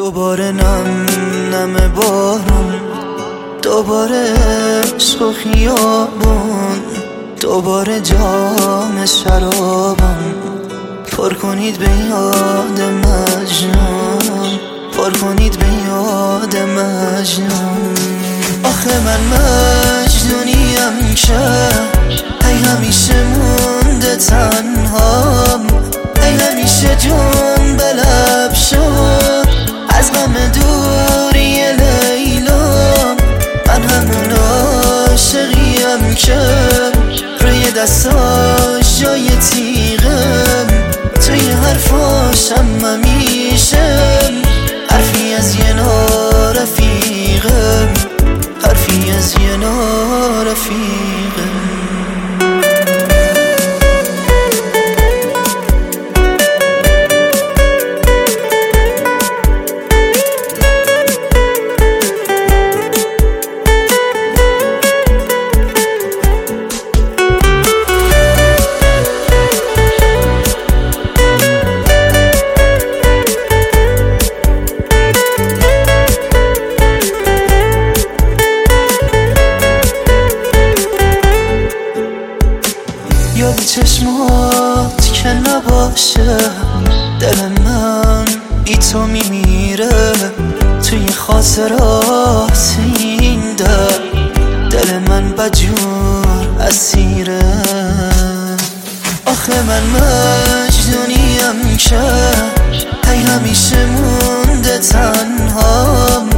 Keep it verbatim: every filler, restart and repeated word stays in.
دوباره نم نم بارون، دوباره عشق و خیابون، دوباره جام شرابم. پر کنید به یاد مجنون، پر کنید به یاد مجنون. آخه من مجنونیم که ای همیشه مونده تنهام، ای همیشه جون به لب شد از غم دوری لیلا. من همون عاشقیم که روی دستاش جای تیغم، توی حرفاشم همیشه حرفی از یه نارفیقم، حرفی از یه نارفیقم. یاد چشمات که نباشه دل من بی تو میمیره، توی خاطرات این دل دل من بجور اسیره. آخه من مجنونیم که ای همیشه مونده تنهام،